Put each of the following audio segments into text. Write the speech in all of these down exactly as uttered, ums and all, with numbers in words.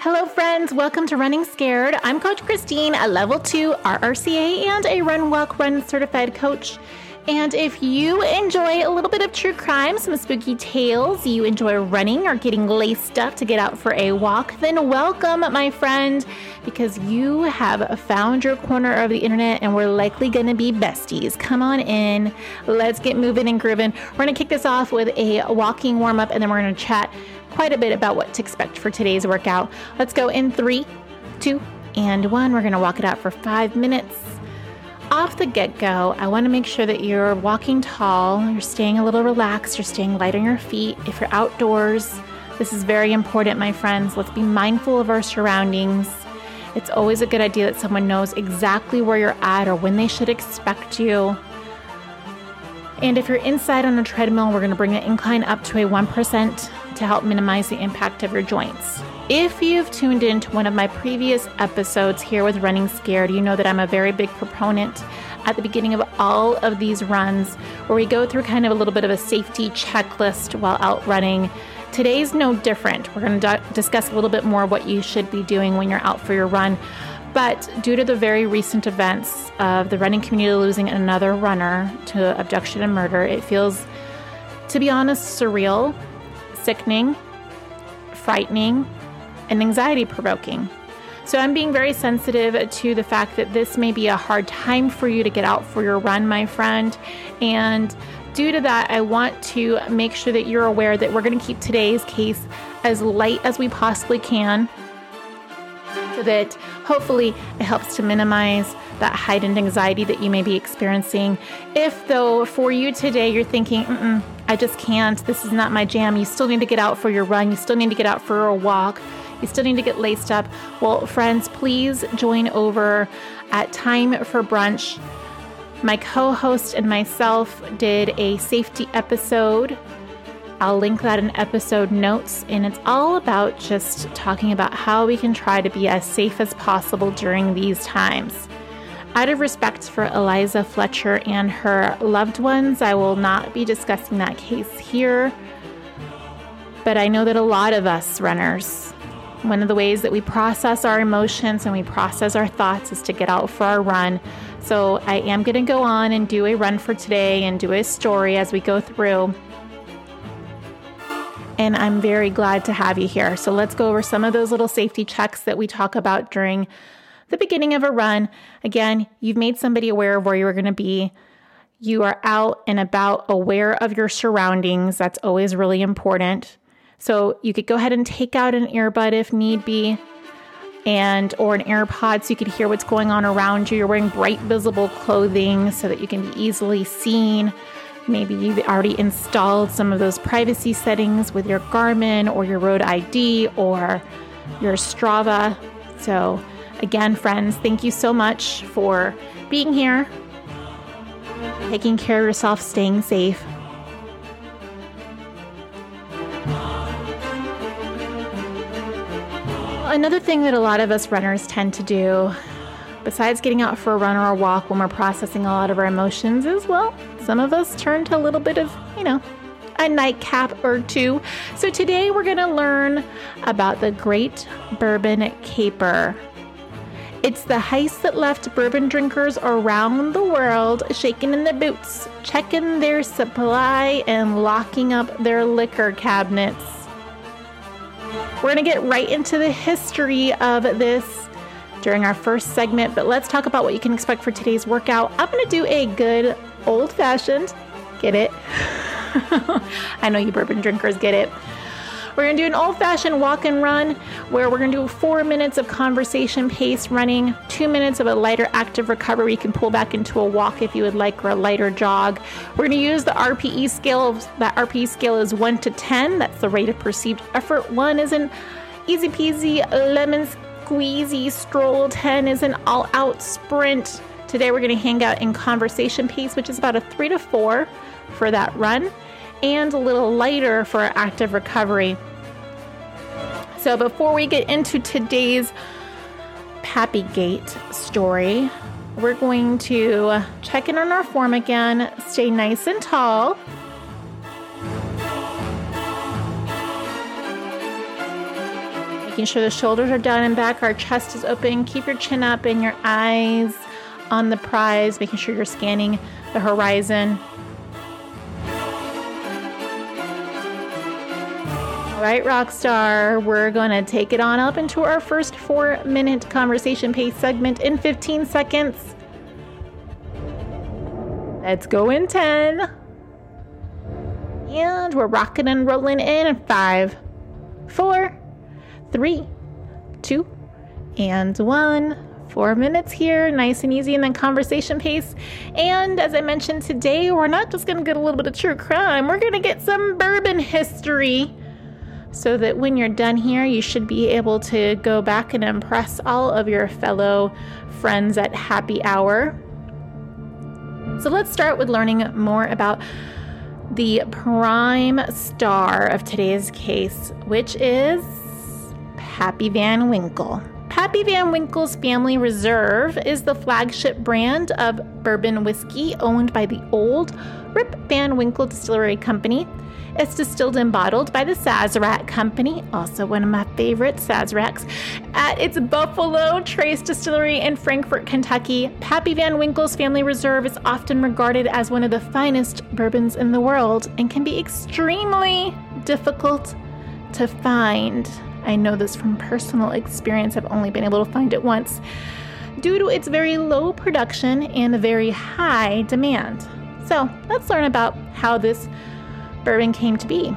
Hello friends, welcome to Running Scared. I'm Coach Christine, a level two R R C A and a Run Walk Run certified coach. And if you enjoy a little bit of true crime, some spooky tales, you enjoy running or getting laced up to get out for a walk, then welcome, my friend, because you have found your corner of the internet and we're likely going to be besties. Come on in. Let's get moving and grooving. We're going to kick this off with a walking warm-up and then we're going to chat quite a bit about what to expect for today's workout. Let's go in three, two, and one. We're going to walk it out for five minutes. Off the get-go, I want to make sure that you're walking tall, you're staying a little relaxed, you're staying light on your feet. If you're outdoors, this is very important, my friends. Let's be mindful of our surroundings. It's always a good idea that someone knows exactly where you're at or when they should expect you. And if you're inside on a treadmill, we're going to bring the incline up to a one percent to help minimize the impact of your joints. If you've tuned into one of my previous episodes here with Running Scared, you know that I'm a very big proponent at the beginning of all of these runs where we go through kind of a little bit of a safety checklist while out running. Today's no different. We're going to d- discuss a little bit more what you should be doing when you're out for your run. But due to the very recent events of the running community losing another runner to abduction and murder, it feels, to be honest, surreal, sickening, frightening, and anxiety-provoking. So I'm being very sensitive to the fact that this may be a hard time for you to get out for your run, my friend. And due to that, I want to make sure that you're aware that we're going to keep today's case as light as we possibly can, so that hopefully it helps to minimize that heightened anxiety that you may be experiencing. If, though, for you today, you're thinking, Mm-mm, I just can't, this is not my jam, you still need to get out for your run, you still need to get out for a walk, you still need to get laced up, well, friends, please join over at Time for Brunch. My co-host and myself did a safety episode. I'll link that in episode notes, and it's all about just talking about how we can try to be as safe as possible during these times. Out of respect for Eliza Fletcher and her loved ones, I will not be discussing that case here, but I know that a lot of us runners, one of the ways that we process our emotions and we process our thoughts is to get out for our run. So I am going to go on and do a run for today and do a story as we go through. And I'm very glad to have you here. So let's go over some of those little safety checks that we talk about during the beginning of a run. Again, you've made somebody aware of where you're going to be. You are out and about, aware of your surroundings. That's always really important. So you could go ahead and take out an earbud if need be, and or an AirPod so you could hear what's going on around you. You're wearing bright visible clothing so that you can be easily seen. Maybe you've already installed some of those privacy settings with your Garmin or your Road I D or your Strava. So again, friends, thank you so much for being here, taking care of yourself, staying safe. Another thing that a lot of us runners tend to do, besides getting out for a run or a walk when we're processing a lot of our emotions, is, well, some of us turn to a little bit of, you know, a nightcap or two. So today we're going to learn about the Great Bourbon Caper. It's the heist that left bourbon drinkers around the world shaking in their boots, checking their supply, and locking up their liquor cabinets. We're going to get right into the history of this during our first segment, but let's talk about what you can expect for today's workout. I'm going to do a good old-fashioned, get it? I know you bourbon drinkers get it. We're going to do an old-fashioned walk and run where we're going to do four minutes of conversation pace running, two minutes of a lighter active recovery. You can pull back into a walk if you would like, or a lighter jog. We're going to use the R P E scale. That R P E scale is one to ten. That's the rate of perceived effort. one is an easy peasy lemon squeezy stroll. ten is an all-out sprint. Today we're going to hang out in conversation pace, which is about a three to four for that run, and a little lighter for active recovery. So before we get into today's Pappy Gate story, we're going to check in on our form again, stay nice and tall. making sure the shoulders are down and back, our chest is open. Keep your chin up and your eyes on the prize, making sure you're scanning the horizon. All right, Rockstar, we're going to take it on up into our first four-minute conversation pace segment in fifteen seconds. Let's go in ten. And we're rocking and rolling in five, four, three, two, and one. Four minutes here, nice and easy, and then conversation pace. And as I mentioned today, we're not just going to get a little bit of true crime, we're going to get some bourbon history, so that when you're done here, you should be able to go back and impress all of your fellow friends at happy hour. So let's start with learning more about the prime star of today's case, which is Pappy Van Winkle. Pappy Van Winkle's Family Reserve is the flagship brand of bourbon whiskey owned by the Old Rip Van Winkle Distillery Company. It's distilled and bottled by the Sazerac Company, also one of my favorite Sazeracs, at its Buffalo Trace Distillery in Frankfort, Kentucky. Pappy Van Winkle's Family Reserve is often regarded as one of the finest bourbons in the world and can be extremely difficult to find. I know this from personal experience. I've only been able to find it once due to its very low production and very high demand. So let's learn about how this bourbon came to be.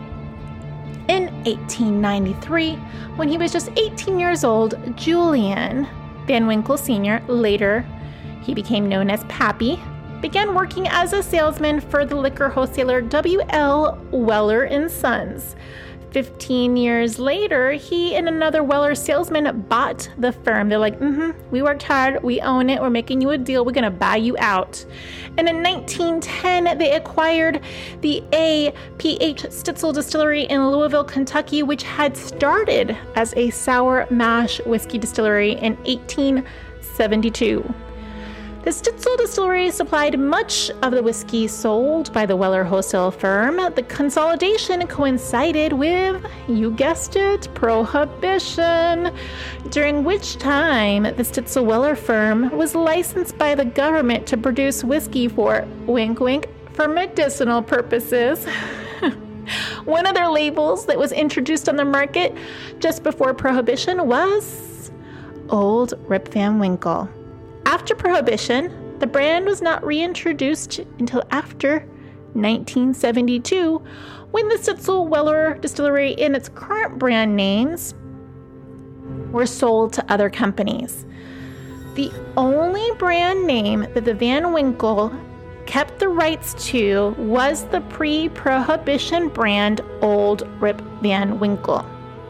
In eighteen ninety-three, when he was just eighteen years old, Julian Van Winkle Senior, later he became known as Pappy, began working as a salesman for the liquor wholesaler W L Weller and Sons. Fifteen years later, he and another Weller salesman bought the firm. They're like, mm-hmm, we worked hard, we own it, we're making you a deal, we're gonna buy you out. And in nineteen ten, they acquired the A P H Stitzel Distillery in Louisville, Kentucky, which had started as a sour mash whiskey distillery in eighteen seventy-two. The Stitzel Distillery supplied much of the whiskey sold by the Weller wholesale firm. The consolidation coincided with, you guessed it, Prohibition, during which time the Stitzel Weller firm was licensed by the government to produce whiskey for, wink wink, for medicinal purposes. One of their labels that was introduced on the market just before Prohibition was Old Rip Van Winkle. After Prohibition, the brand was not reintroduced until after nineteen seventy-two, when the Stitzel Weller Distillery and its current brand names were sold to other companies. The only brand name that the Van Winkle kept the rights to was the pre-Prohibition brand Old Rip Van Winkle.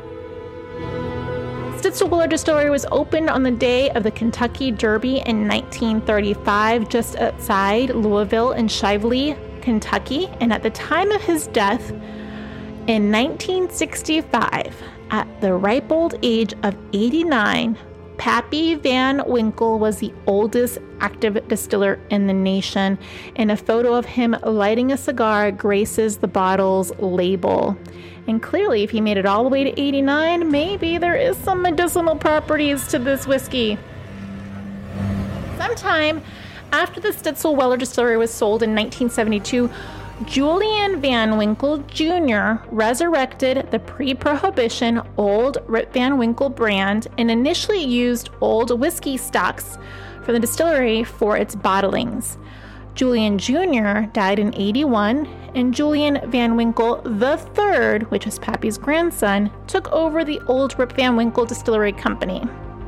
Stitzel Weller Distillery was opened on the day of the Kentucky Derby in nineteen thirty-five, just outside Louisville in Shively, Kentucky. And at the time of his death in nineteen sixty-five, at the ripe old age of eighty-nine, Pappy Van Winkle was the oldest active distiller in the nation, and a photo of him lighting a cigar graces the bottle's label. And clearly, if he made it all the way to eighty-nine, maybe there is some medicinal properties to this whiskey. Sometime after the Stitzel Weller Distillery was sold in nineteen seventy-two, Julian Van Winkle Junior resurrected the pre-Prohibition Old Rip Van Winkle brand and initially used old whiskey stocks from the distillery for its bottlings. Julian Junior died in eighty-one, and Julian Van Winkle the third, which was Pappy's grandson, took over the Old Rip Van Winkle Distillery Company.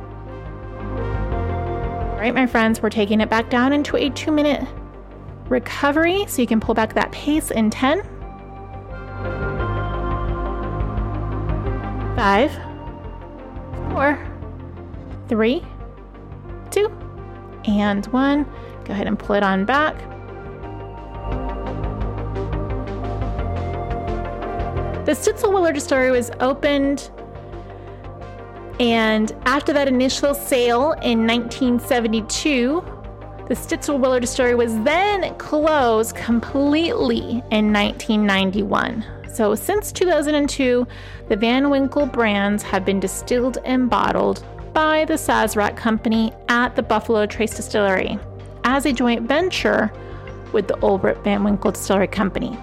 All right, my friends, we're taking it back down into a two-minute recovery, so you can pull back that pace in ten, five, four, three, two, and one. Go ahead and pull it on back. The Stitzel Weller Distillery was opened, and after that initial sale in nineteen seventy-two, the Stitzel Weller Distillery was then closed completely in nineteen ninety-one. So since two thousand two, the Van Winkle brands have been distilled and bottled by the Sazerac Company at the Buffalo Trace Distillery as a joint venture with the Olbert Van Winkle Distillery Company.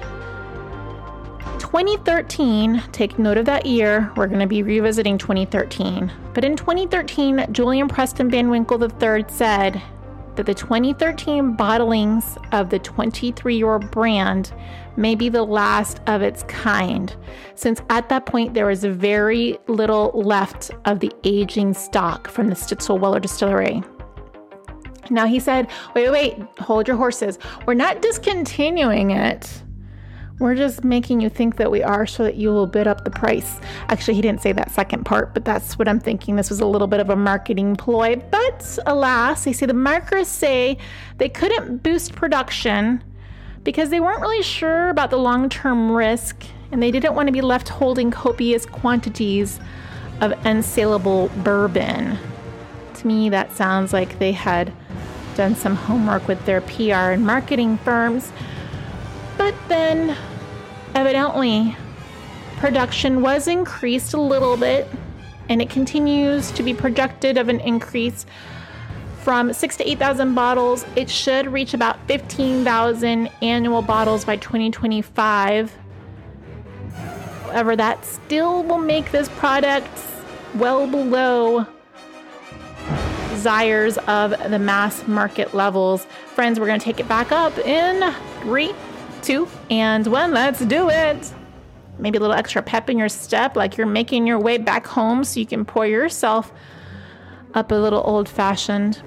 twenty thirteen, take note of that year. We're going to be revisiting twenty thirteen. But in twenty thirteen, Julian Preston Van Winkle the third said that the twenty thirteen bottlings of the twenty-three-year-old brand may be the last of its kind, since at that point there was very little left of the aging stock from the Stitzel-Weller distillery. Now he said, wait, wait, wait, hold your horses. We're not discontinuing it. We're just making you think that we are so that you will bid up the price. Actually, he didn't say that second part, but that's what I'm thinking. This was a little bit of a marketing ploy. But alas, they say the markers say they couldn't boost production because they weren't really sure about the long-term risk, and they didn't want to be left holding copious quantities of unsaleable bourbon. To me, that sounds like they had done some homework with their P R and marketing firms. But then, evidently, production was increased a little bit, and it continues to be projected of an increase from six to eight thousand bottles. It should reach about fifteen thousand annual bottles by twenty twenty-five. However, that still will make this product well below desires of the mass market levels. Friends, we're going to take it back up in three, two, and one. Let's do it. Maybe a little extra pep in your step, like you're making your way back home so you can pour yourself up a little old-fashioned.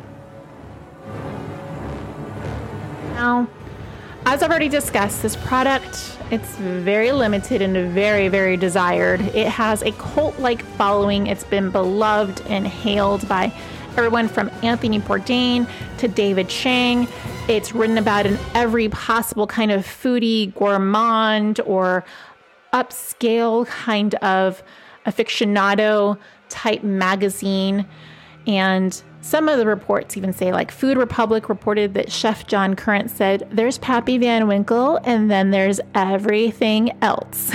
Now, as I've already discussed, this product, it's very limited and very, very desired. It has a cult-like following. It's been beloved and hailed by everyone from Anthony Bourdain to David Chang. It's written about in every possible kind of foodie, gourmand, or upscale kind of aficionado type magazine. And some of the reports even say, like Food Republic reported that Chef John Current said, there's Pappy Van Winkle and then there's everything else.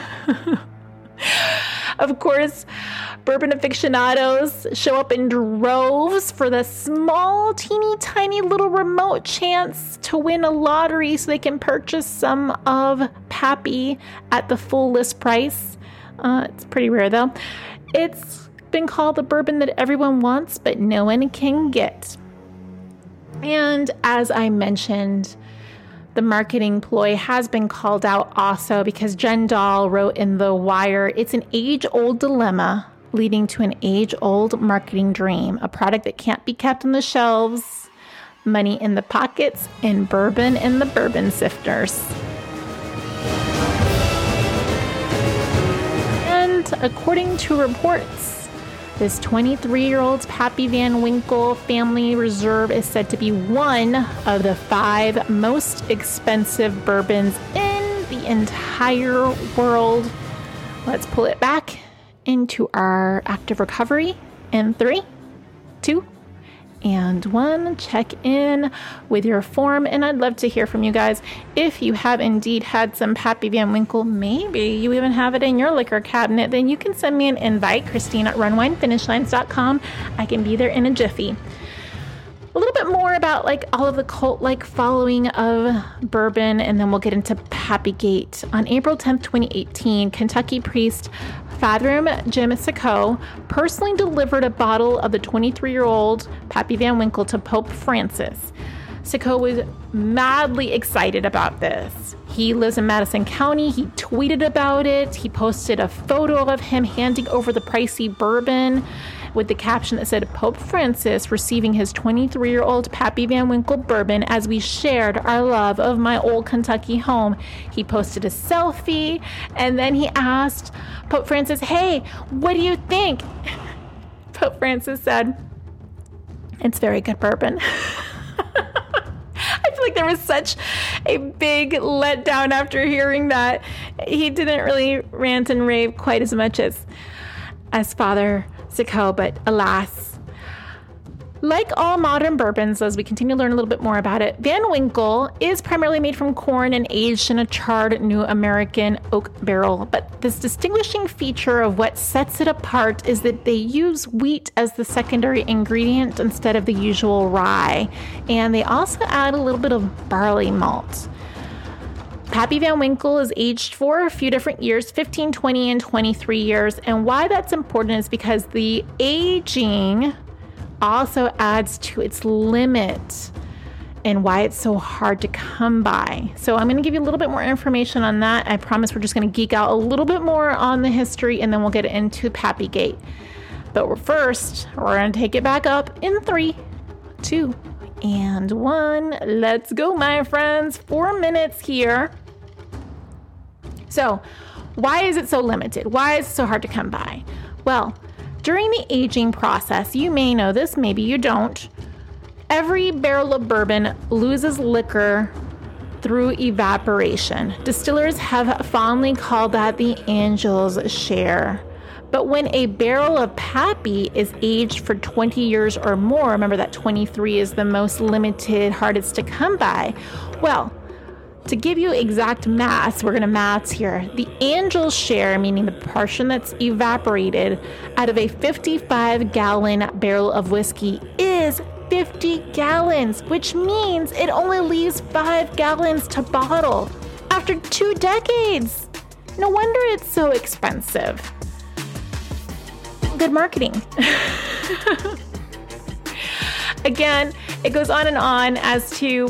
Of course, bourbon aficionados show up in droves for the small, teeny, tiny little remote chance to win a lottery so they can purchase some of Pappy at the full list price. Uh, it's pretty rare, though. It's been called the bourbon that everyone wants, but no one can get. And as I mentioned, the marketing ploy has been called out also because Jen Dahl wrote in The Wire, it's an age-old dilemma leading to an age-old marketing dream, a product that can't be kept on the shelves, money in the pockets, and bourbon in the bourbon sifters. And according to reports, this twenty-three-year-old's Pappy Van Winkle Family Reserve is said to be one of the five most expensive bourbons in the entire world. Let's pull it back into our active recovery in three, two, and one. Check in with your form, and I'd love to hear from you guys. If you have indeed had some Pappy Van Winkle, maybe you even have it in your liquor cabinet, then you can send me an invite, Christine at run wine finish lines dot com. I can be there in a jiffy. A little bit more about like all of the cult-like following of bourbon, and then we'll get into Pappygate. On April tenth, twenty eighteen, Kentucky priest Father Jim Sicko personally delivered a bottle of the twenty-three-year-old Pappy Van Winkle to Pope Francis. Sicko was madly excited about this. He lives in Madison County. He tweeted about it. He posted a photo of him handing over the pricey bourbon with the caption that said, Pope Francis receiving his twenty-three-year-old Pappy Van Winkle bourbon as we shared our love of my old Kentucky home. He posted a selfie, and then he asked Pope Francis, hey, what do you think? Pope Francis said, it's very good bourbon. I feel like there was such a big letdown after hearing that. He didn't really rant and rave quite as much as, as Father Sicko, but alas, Like all modern bourbons, as we continue to learn a little bit more about it, Van Winkle is primarily made from corn and aged in a charred New American oak barrel. But this distinguishing feature of what sets it apart is that they use wheat as the secondary ingredient instead of the usual rye. And they also add a little bit of barley malt. Pappy Van Winkle is aged for a few different years, fifteen, twenty, and twenty-three years. And why that's important is because the aging also adds to its limit and why it's so hard to come by. So I'm going to give you a little bit more information on that. I promise we're just going to geek out a little bit more on the history and then we'll get into Pappygate. But we're first, we're going to take it back up in three, two, and one. Let's go, my friends. Four minutes here. So why is it so limited? Why is it so hard to come by? Well, during the aging process, you may know this, maybe you don't, every barrel of bourbon loses liquor through evaporation. Distillers have fondly called that the angel's share. But when a barrel of Pappy is aged for twenty years or more, remember that twenty-three is the most limited, hardest to come by. Well, to give you exact maths, we're going to maths here. The angel's share, meaning the portion that's evaporated out of a fifty-five gallon barrel of whiskey, is fifty gallons, which means it only leaves five gallons to bottle after two decades. No wonder it's so expensive. Good marketing. Again, it goes on and on as to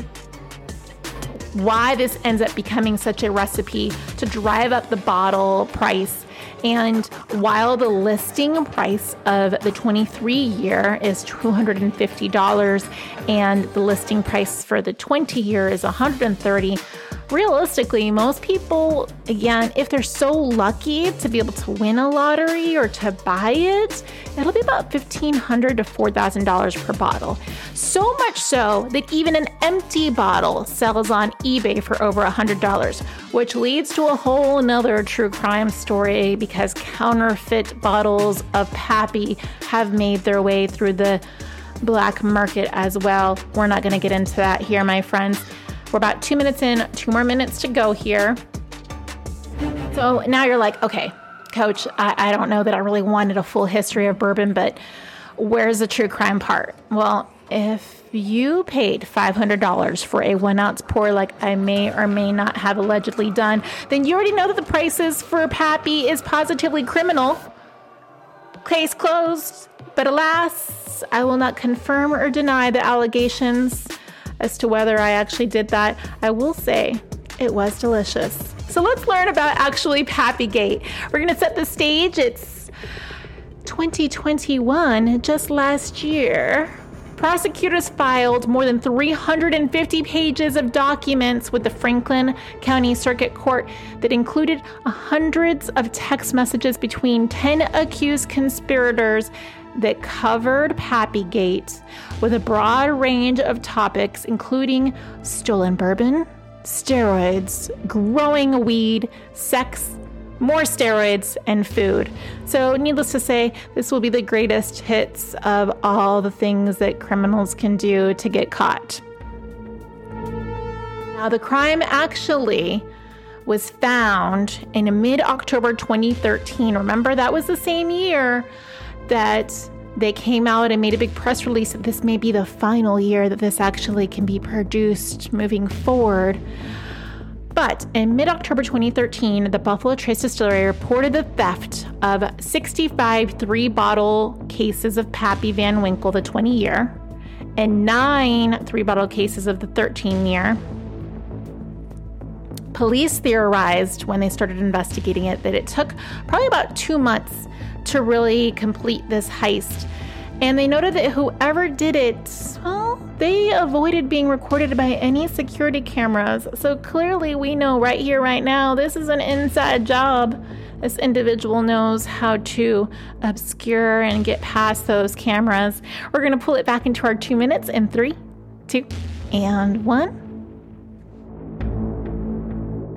why this ends up becoming such a recipe to drive up the bottle price. And while the listing price of the twenty-three year is two hundred fifty dollars and the listing price for the twenty year is one hundred thirty dollars, realistically, most people, again, if they're so lucky to be able to win a lottery or to buy it, it'll be about fifteen hundred dollars to four thousand dollars per bottle. So much so that even an empty bottle sells on eBay for over one hundred dollars, which leads to a whole nother true crime story because counterfeit bottles of Pappy have made their way through the black market as well. We're not going to get into that here, my friends. We're about two minutes in, two more minutes to go here. So now you're like, okay, Coach, I, I don't know that I really wanted a full history of bourbon, but where's the true crime part? Well, if you paid five hundred dollars for a one ounce pour like I may or may not have allegedly done, then you already know that the prices for Pappy is positively criminal. Case closed. But alas, I will not confirm or deny the allegations as to whether I actually did that. I will say it was delicious. So let's learn about actually Pappygate. We're going to set the stage. It's twenty twenty-one, just last year. Prosecutors filed more than three hundred fifty pages of documents with the Franklin County Circuit Court that included hundreds of text messages between ten accused conspirators that covered Pappygate with a broad range of topics, including stolen bourbon, steroids, growing weed, sex, more steroids, and food. So needless to say, this will be the greatest hits of all the things that criminals can do to get caught. Now, the crime actually was found in mid-October twenty thirteen. Remember, that was the same year that they came out and made a big press release that this may be the final year that this actually can be produced moving forward. But in mid-October twenty thirteen, the Buffalo Trace Distillery reported the theft of sixty-five three-bottle cases of Pappy Van Winkle, the twenty-year, and nine three-bottle cases of the thirteen-year. Police theorized when they started investigating it that it took probably about two months to really complete this heist. And they noted that whoever did it, well, they avoided being recorded by any security cameras. So clearly we know right here, right now, this is an inside job. This individual knows how to obscure and get past those cameras. We're gonna pull it back into our two minutes in three, two, and one.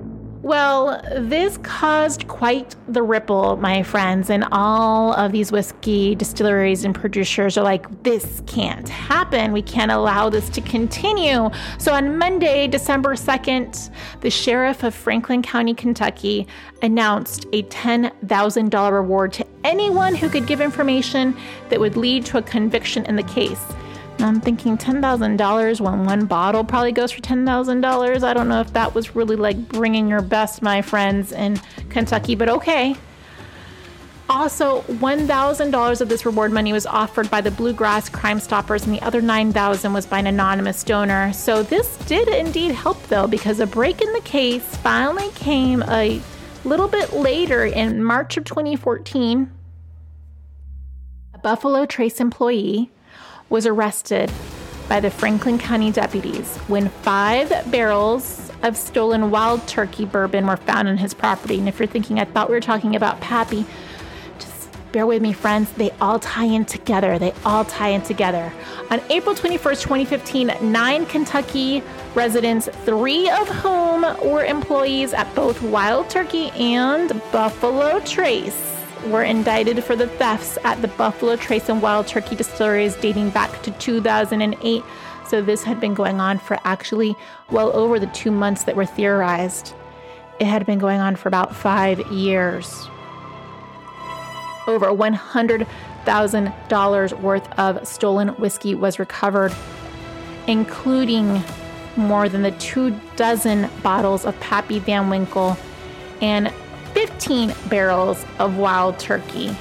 Well, this caused quite the ripple, my friends, and all of these whiskey distilleries and producers are like, this can't happen. We can't allow this to continue. So on Monday, December second, the sheriff of Franklin County, Kentucky, announced a ten thousand dollars reward to anyone who could give information that would lead to a conviction in the case. I'm thinking ten thousand dollars when one bottle probably goes for ten thousand dollars. I don't know if that was really like bringing your best, my friends, in Kentucky, but okay. Also, one thousand dollars of this reward money was offered by the Bluegrass Crime Stoppers, and the other nine thousand dollars was by an anonymous donor. So this did indeed help, though, because a break in the case finally came a little bit later in March of twenty fourteen. A Buffalo Trace employee was arrested by the Franklin County deputies when five barrels of stolen wild turkey bourbon were found on his property. And if you're thinking, I thought we were talking about Pappy, just bear with me, friends. They all tie in together. They all tie in together. On April twenty-first, twenty fifteen, nine Kentucky residents, three of whom were employees at both Wild Turkey and Buffalo Trace, were indicted for the thefts at the Buffalo Trace and Wild Turkey distilleries dating back to two thousand eight. So this had been going on for actually well over the two months that were theorized. It had been going on for about five years. Over one hundred thousand dollars worth of stolen whiskey was recovered, including more than the two dozen bottles of Pappy Van Winkle and fifteen barrels of Wild Turkey.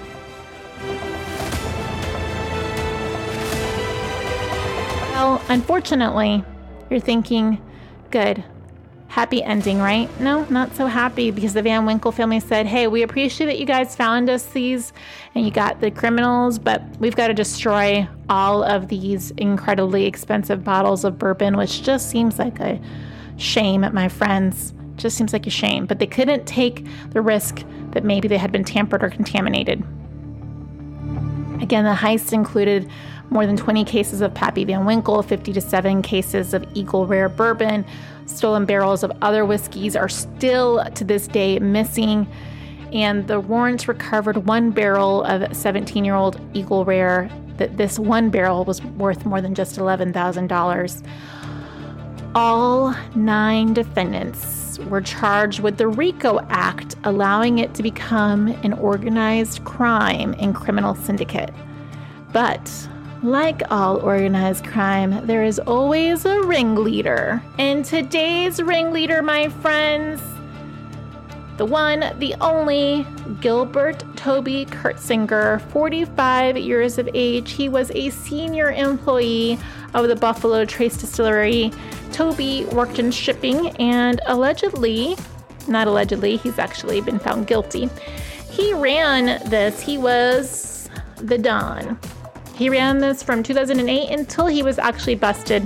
Well, unfortunately, you're thinking, good, happy ending, right? No, not so happy, because the Van Winkle family said, hey, we appreciate that you guys found us these and you got the criminals, but we've got to destroy all of these incredibly expensive bottles of bourbon, which just seems like a shame, my friends. Just seems like a shame, but they couldn't take the risk that maybe they had been tampered or contaminated. Again, the heist included more than twenty cases of Pappy Van Winkle, fifty to seven cases of Eagle Rare Bourbon. Stolen barrels of other whiskeys are still to this day missing, and the warrants recovered one barrel of seventeen-year-old Eagle Rare. That this one barrel was worth more than just eleven thousand dollars. All nine defendants were charged with the RICO Act, allowing it to become an organized crime and criminal syndicate. But like all organized crime, there is always a ringleader. And today's ringleader, my friends, the one, the only, Gilbert Toby Kurtzinger, forty-five years of age. He was a senior employee of the Buffalo Trace Distillery. Toby worked in shipping and allegedly, not allegedly, he's actually been found guilty. He ran this. He was the Don. He ran this from two thousand eight until he was actually busted.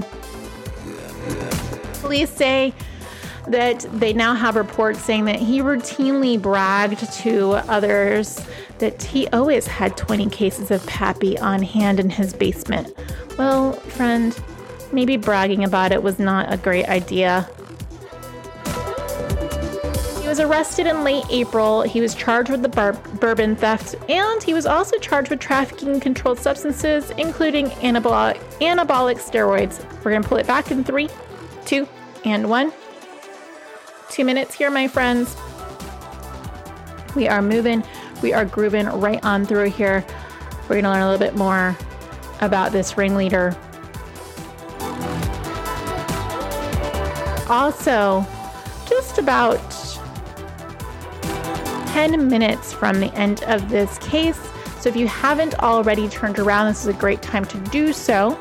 Police say that they now have reports saying that he routinely bragged to others that he always had twenty cases of Pappy on hand in his basement. Well, friend, maybe bragging about it was not a great idea. He was arrested in late April. He was charged with the bar- bourbon theft, and he was also charged with trafficking controlled substances, including anabolic, anabolic steroids. We're going to pull it back in three, two, and one. Two minutes here, my friends. We are moving. We are grooving right on through here. We're going to learn a little bit more about this ringleader. Also, just about ten minutes from the end of this case. So if you haven't already turned around, this is a great time to do so.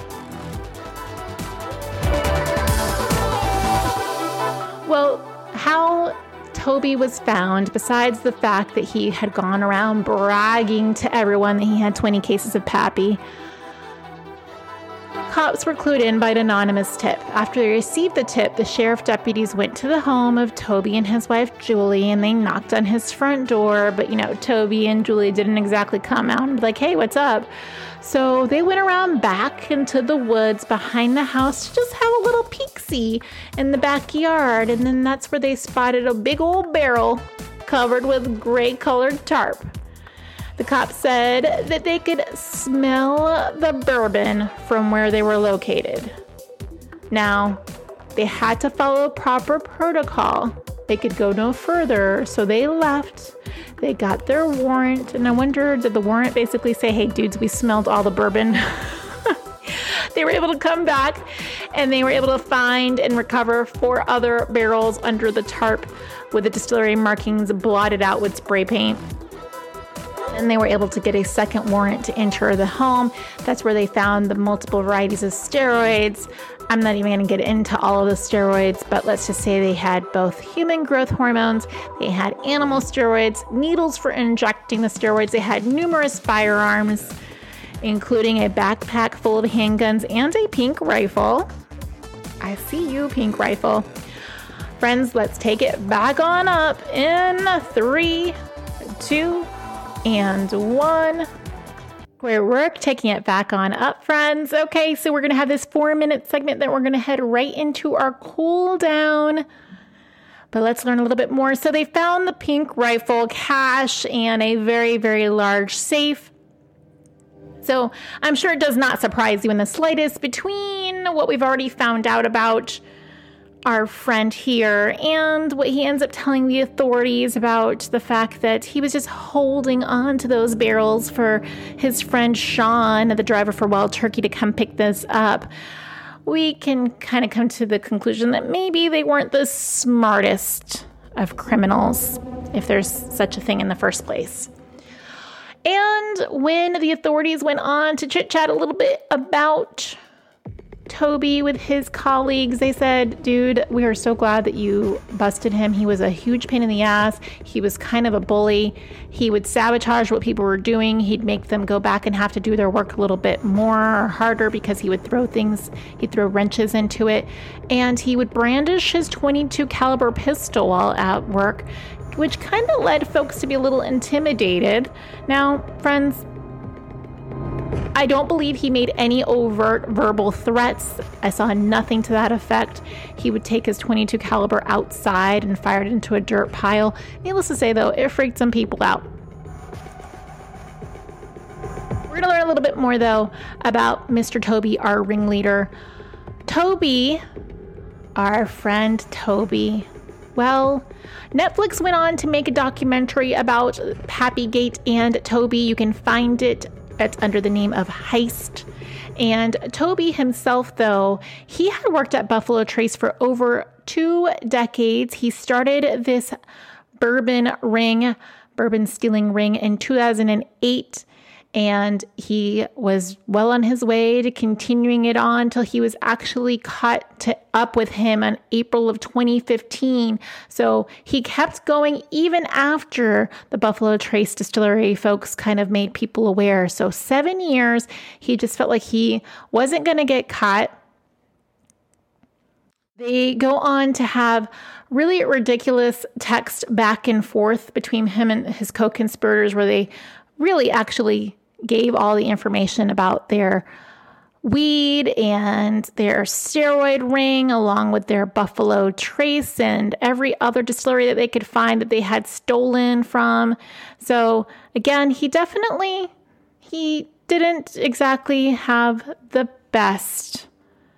Well, how Toby was found, besides the fact that he had gone around bragging to everyone that he had twenty cases of Pappy, cops were clued in by an anonymous tip. After they received the tip, the sheriff deputies went to the home of Toby and his wife, Julie, and they knocked on his front door. But, you know, Toby and Julie didn't exactly come out and be like, hey, what's up? So they went around back into the woods behind the house to just have a little peek-see in the backyard. And then that's where they spotted a big old barrel covered with gray-colored tarp. The cops said that they could smell the bourbon from where they were located. Now, they had to follow proper protocol. They could go no further, so they left. They got their warrant, and I wonder, did the warrant basically say, hey, dudes, we smelled all the bourbon? They were able to come back, and they were able to find and recover four other barrels under the tarp with the distillery markings blotted out with spray paint. And they were able to get a second warrant to enter the home. That's where they found the multiple varieties of steroids. I'm not even going to get into all of the steroids, but let's just say they had both human growth hormones, they had animal steroids, needles for injecting the steroids, they had numerous firearms, including a backpack full of handguns and a pink rifle. I see you, pink rifle. Friends, let's take it back on up in three, two, and one. Great work taking it back on up, friends. Okay, so we're going to have this four-minute segment that we're going to head right into our cool down. But let's learn a little bit more. So they found the pink rifle, cash, and a very, very large safe. So I'm sure it does not surprise you in the slightest between what we've already found out about our friend here and what he ends up telling the authorities about the fact that he was just holding on to those barrels for his friend Sean, the driver for Wild Turkey, to come pick this up. We can kind of come to the conclusion that maybe they weren't the smartest of criminals, if there's such a thing in the first place. And when the authorities went on to chit-chat a little bit about Toby with his colleagues, they said, dude, we are so glad that you busted him. He was a huge pain in the ass. He was kind of a bully. He would sabotage what people were doing. He'd make them go back and have to do their work a little bit more or harder because he would throw things, he'd throw wrenches into it. And he would brandish his twenty-two caliber pistol while at work, which kind of led folks to be a little intimidated. Now, friends, I don't believe he made any overt verbal threats. I saw nothing to that effect. He would take his twenty-two caliber outside and fire it into a dirt pile. Needless to say, though, it freaked some people out. We're going to learn a little bit more, though, about Mister Toby, our ringleader. Toby, our friend Toby. Well, Netflix went on to make a documentary about Pappygate and Toby. You can find it It's under the name of Heist. And Toby himself, though, he had worked at Buffalo Trace for over two decades. He started this bourbon ring, bourbon stealing ring in two thousand eight. And he was well on his way to continuing it on until he was actually caught to, up with him in April of twenty fifteen. So he kept going even after the Buffalo Trace Distillery folks kind of made people aware. So seven years, he just felt like he wasn't going to get caught. They go on to have really ridiculous text back and forth between him and his co-conspirators where they really actually gave all the information about their weed and their steroid ring, along with their Buffalo Trace and every other distillery that they could find that they had stolen from. So again, he definitely, he didn't exactly have the best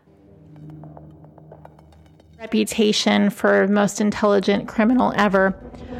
reputation for most intelligent criminal ever.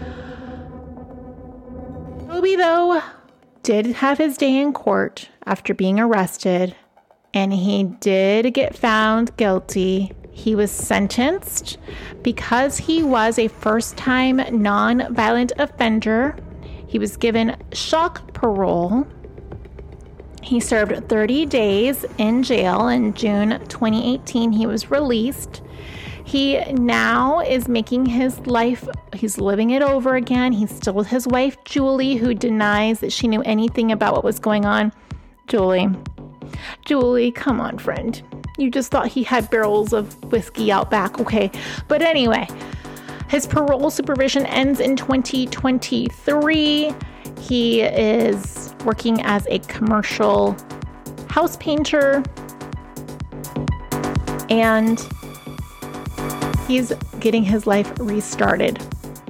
Toby, though, did have his day in court after being arrested, and he did get found guilty. He was sentenced because he was a first-time non-violent offender. He was given shock parole. He served thirty days in jail. In June twenty eighteen, he was released. He now is making his life, he's living it over again. He's still with his wife, Julie, who denies that she knew anything about what was going on. Julie, Julie, come on, friend. You just thought he had barrels of whiskey out back, okay? But anyway, his parole supervision ends in twenty twenty-three. He is working as a commercial house painter, and he's getting his life restarted.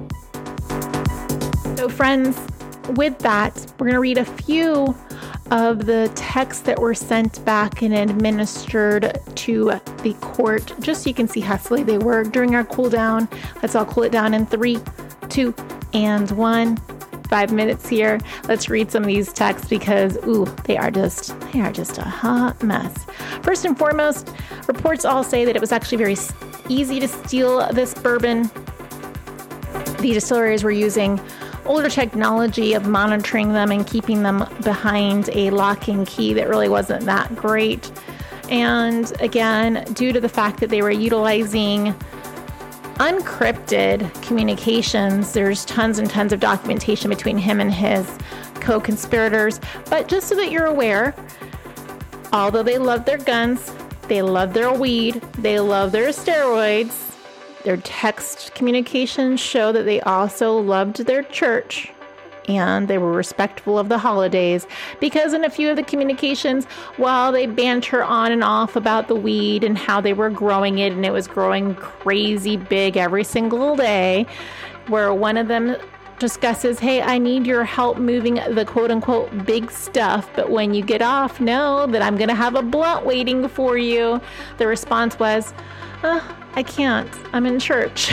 So friends, with that, we're going to read a few of the texts that were sent back and administered to the court, just so you can see how silly they were during our cool down. Let's all cool it down in three, two, and one. Five minutes here. Let's read some of these texts because, ooh, they are just, they are just a hot mess. First and foremost, reports all say that it was actually very easy to steal this bourbon. The distilleries were using older technology of monitoring them and keeping them behind a lock and key that really wasn't that great. And again, due to the fact that they were utilizing unencrypted communications, there's tons and tons of documentation between him and his co-conspirators. But just so that you're aware, although they love their guns, they love their weed, they love their steroids, their text communications show that they also loved their church and they were respectful of the holidays, because in a few of the communications, while they banter on and off about the weed and how they were growing it and it was growing crazy big every single day, where one of them discusses, hey, I need your help moving the quote unquote big stuff, but when you get off, know that I'm going to have a blunt waiting for you. The response was, oh, I can't. I'm in church.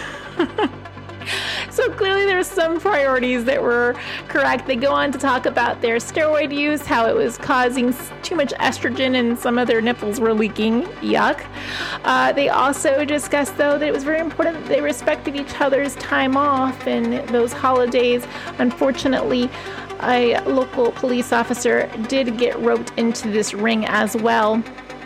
So clearly there's some priorities that were correct. They go on to talk about their steroid use, how it was causing too much estrogen and some of their nipples were leaking. Yuck. Uh, they also discussed, though, that it was very important that they respected each other's time off and those holidays. Unfortunately, a local police officer did get roped into this ring as well.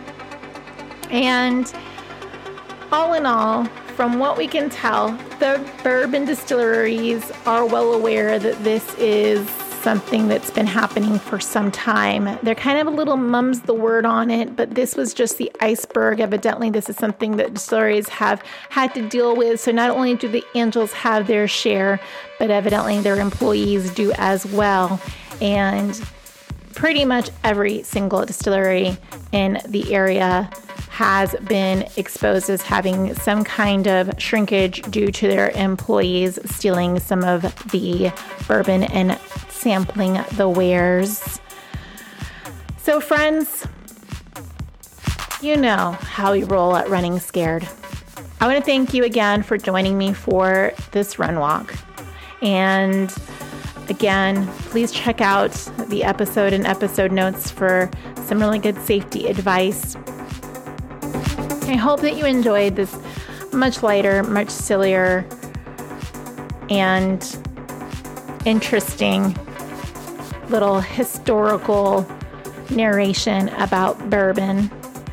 And all in all, from what we can tell, the bourbon distilleries are well aware that this is something that's been happening for some time. They're kind of a little mum's the word on it, but this was just the iceberg. Evidently, this is something that distilleries have had to deal with. So not only do the Angels have their share, but evidently their employees do as well. And pretty much every single distillery in the area has been exposed as having some kind of shrinkage due to their employees stealing some of the bourbon and sampling the wares. So friends, you know how we roll at Running Scared. I want to thank you again for joining me for this run walk. And again, please check out the episode and episode notes for some really good safety advice. I hope that you enjoyed this much lighter, much sillier, and interesting little historical narration about bourbon.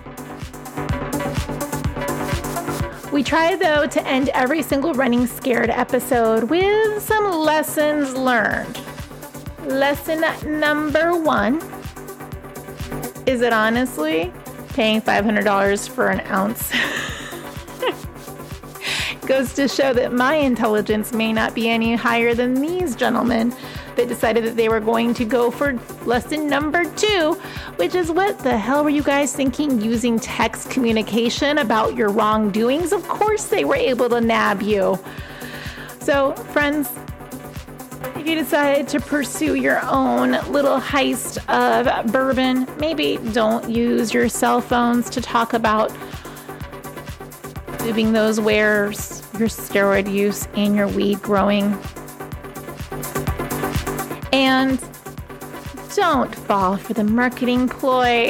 We try, though, to end every single Running Scared episode with some lessons learned. Lesson number one is it honestly paying five hundred dollars for an ounce goes to show that my intelligence may not be any higher than these gentlemen that decided that they were going to go for lesson number two, which is, what the hell were you guys thinking using text communication about your wrongdoings? Of course they were able to nab you. So, friends, if you decided to pursue your own little heist of bourbon, maybe don't use your cell phones to talk about moving those wares, your steroid use, and your weed growing. And don't fall for the marketing ploy.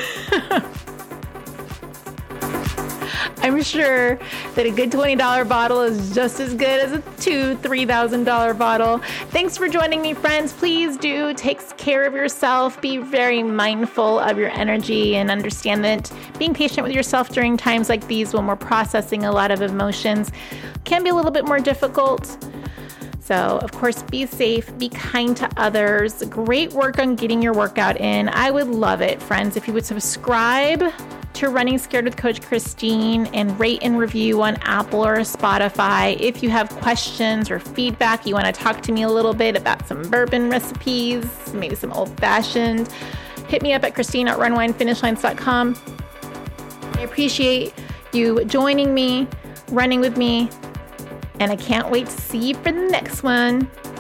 I'm sure that a good twenty dollars bottle is just as good as a two thousand dollars, three thousand dollars bottle. Thanks for joining me, friends. Please do take care of yourself. Be very mindful of your energy and understand that being patient with yourself during times like these when we're processing a lot of emotions can be a little bit more difficult. So, of course, be safe, be kind to others. Great work on getting your workout in. I would love it, friends, if you would subscribe to Running Scared with Coach Christine and rate and review on Apple or Spotify. If you have questions or feedback, you want to talk to me a little bit about some bourbon recipes, maybe some old-fashioned, hit me up at Christine at run wine finish lines dot com. I appreciate you joining me, running with me, and I can't wait to see you for the next one.